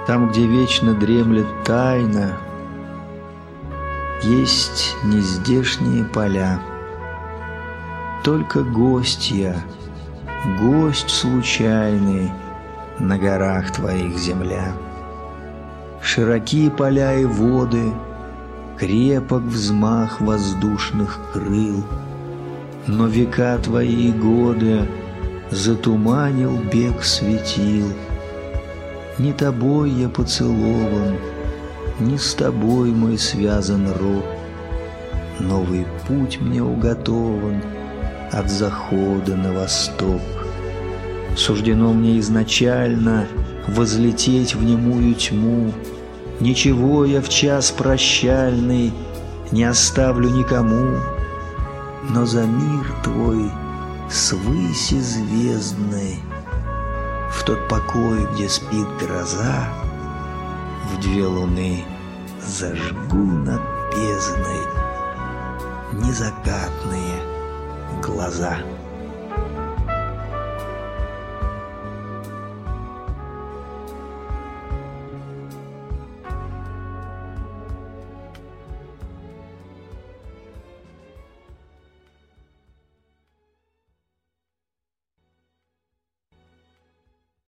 Там, где вечно дремлет тайна, есть нездешние поля. Только гость я, гость случайный, на горах твоих земля. Широкие поля и воды, крепок взмах воздушных крыл, но века твои и годы затуманил бег светил. Не тобой я поцелован, не с тобой мой связан род. Новый путь мне уготован от захода на восток. Суждено мне изначально возлететь в немую тьму. Ничего я в час прощальный не оставлю никому, но за мир твой свыси звездной, в тот покой, где спит гроза, в 2 луны зажгу над бездной незакатные глаза.